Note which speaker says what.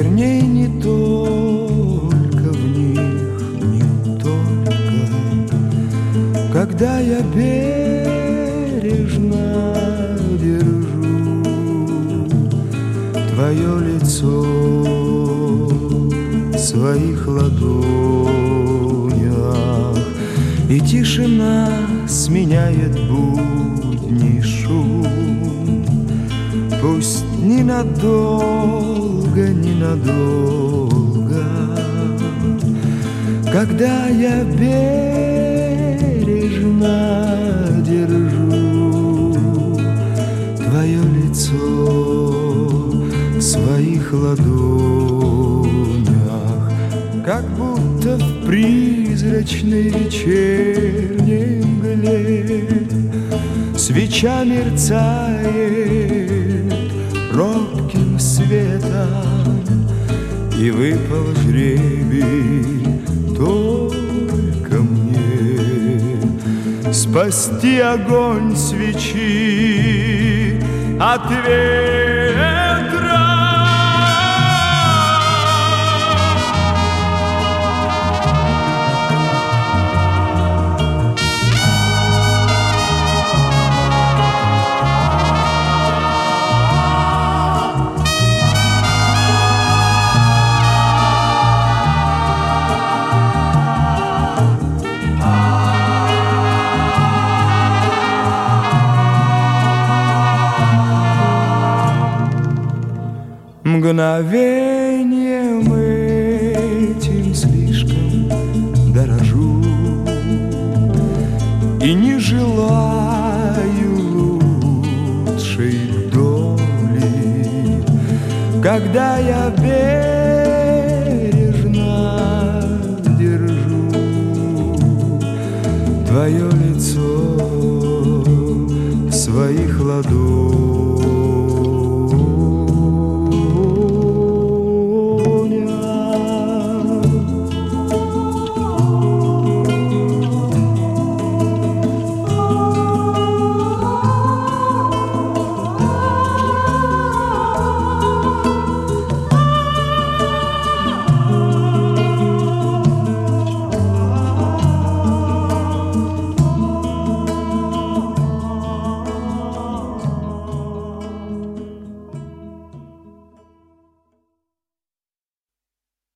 Speaker 1: верней, не только в них, не только. Когда я бережно держу твое лицо в своих ладонях, и тишина сменяет будний шум. Пусть ненадолго, ненадолго, когда я бережно держу твое лицо в своих ладонях, как будто в призрачной вечерней мгле свеча мерцает робким светом, и выпал жребий только мне спасти огонь свечи от ветра. Мгновением этим слишком дорожу и не желаю лучшей доли, когда я бережно держу твое лицо в своих ладонях.